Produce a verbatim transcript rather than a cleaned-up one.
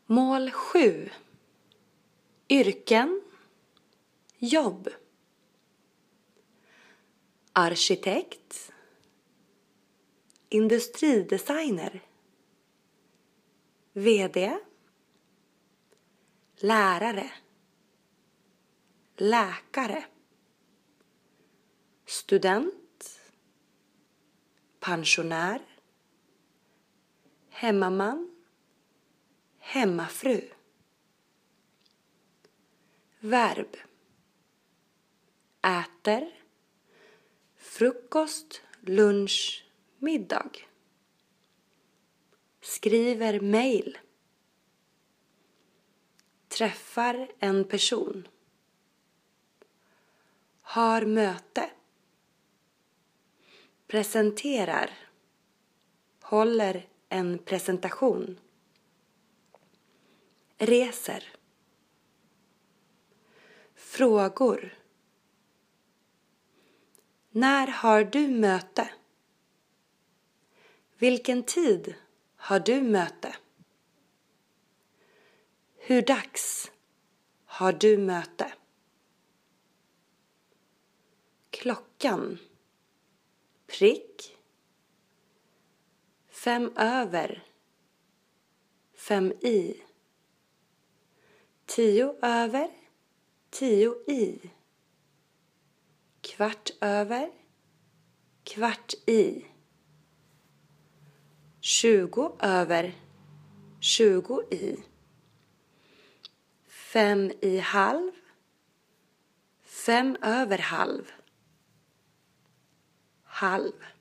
Mål sju. Yrken. Jobb. Arkitekt. Industridesigner. V D. Lärare. Läkare. Student. Pensionär. Hemmaman. Hemmafru. Verb. Äter. Frukost, lunch, middag. Skriver mejl. Träffar en person. Har möte. Presenterar. Håller en presentation. Reser. Frågor. När har du möte? Vilken tid har du möte? Hur dags har du möte? Klockan. Prick. Fem över. Fem i. Tio över. Tio i. Kvart över. Kvart i. Tjugo över. Tjugo i. Fem i halv. Fem över halv. Halv.